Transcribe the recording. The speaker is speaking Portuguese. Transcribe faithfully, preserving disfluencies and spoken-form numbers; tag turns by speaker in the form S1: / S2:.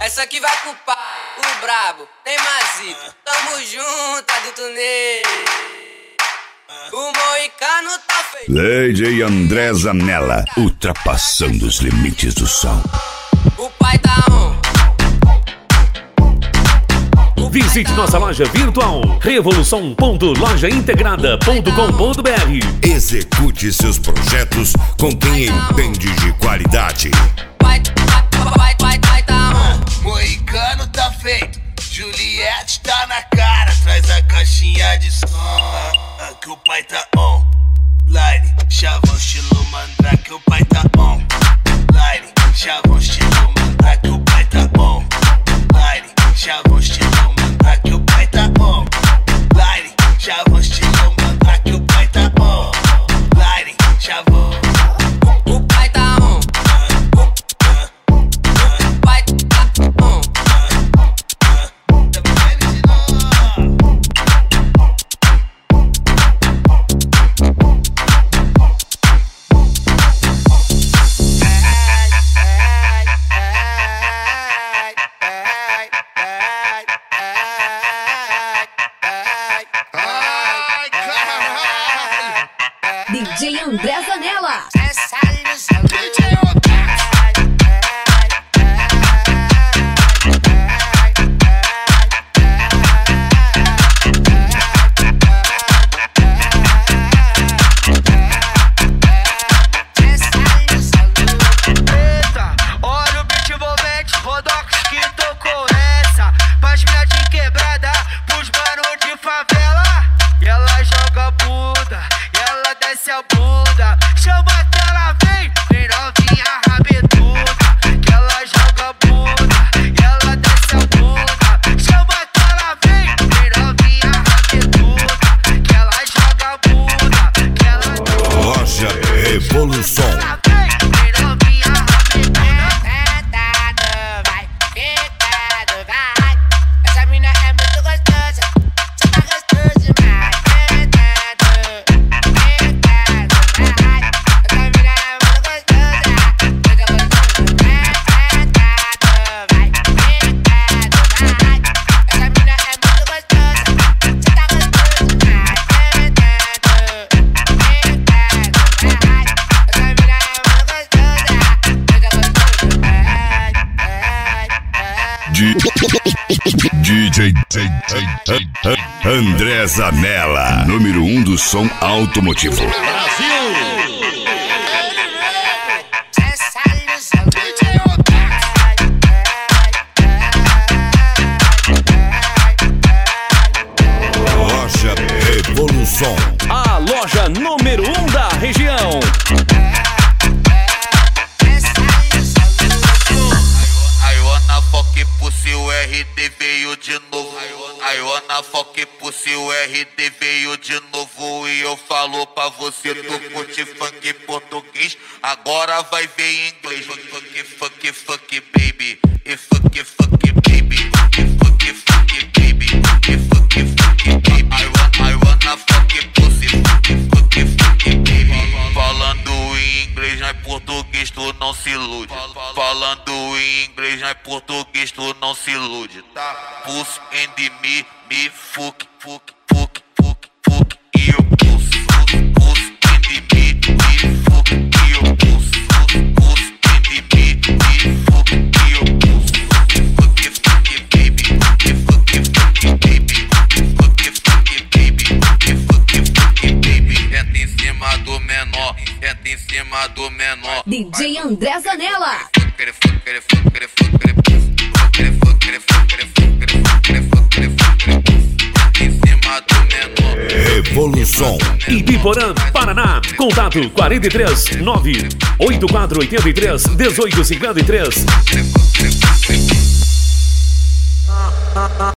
S1: Essa aqui vai pro pai, o brabo, tem Mazito. Tamo junto, adulto nele. O moicano tá feito.
S2: D J André Zanella, ultrapassando os limites do som.
S1: O pai tá on.
S3: Visite nossa loja virtual revolução ponto loja integrada ponto com ponto br.
S2: Execute seus projetos com quem entende de qualidade.
S1: Pai, pai, pai, pai tá on.
S4: Moicano tá feito, Juliette tá na cara. Traz a caixinha de som, ah, que o pai tá on. Line, chavão estilo mandrake, o pai tá on. Line, chavão estilo mandrake, o pai tá on. Line, chavão estilo mandrake, o pai tá on. Line, chavão estilo mandrake, o pai tá on. Line, chavão.
S1: O pai tá on. O pai tá on.
S5: D J André Zanella.
S6: Eita, olha o beat envolvente, Rodox que tocou essa. Pras minhas de quebrada, pros manos de favela. E ela joga bunda, e ela desce a bunda. Chama que ela vem, vem novinha rabetuda. Que ela joga bunda, e ela desce a bunda. Chama que ela vem, vem novinha rabetuda. Que ela joga bunda, que ela
S2: Loja Revolução.
S6: ela vem, vem novinha rabetuda.
S7: Sentado, vai, sentado, vai. Essa mina é muito gostosa, você tá gostoso demais. Sentado, sentado, vai. Essa mina é muito gostosa, você tá gostoso demais. Sentado, vai, sentado, vai. Essa mina é muito gostosa, você tá gostoso demais. Sentado, sentado, vai. Essa mina é muito gostosa, você tá gostoso demais.
S2: D J André Zanella, número um do som automotivo. Loja Revolução.
S3: A loja número um da região.
S4: I wanna fuck pussy, o R D veio de novo. I wanna fuck pussy, o R D veio de novo. E eu falo pra você, tu curte funk português, agora vai ver em inglês. Fuck, fuck, fuck, baby. E fuck, fuck, baby. E fuck, fuck, baby. E fuck, fuck, baby. I wanna, I wanna fuck pussy, fuck, fuck, fuck, baby. Falando em inglês, não é português, tu não se ilude. Falando em inglês, não é português, tu não se ilude, tá? Pussy and me, me, fuck, fuck, fuck, fuck, fuck, e eu pussy. Pussy and me, me, fuck, e eu pussy. Pussy and me, me, fuck, e eu pussy. Fuck, fuck, baby, e fuck, fuck, baby. E fuck, fuck, baby, e fuck, fuck, baby. Entra em cima do menor, entra em cima do menor.
S5: D J André Zanella.
S2: Revolução.
S3: Ibiporã, Paraná. Contato quarenta e três, nove oito quatro oito três, um oito cinco três.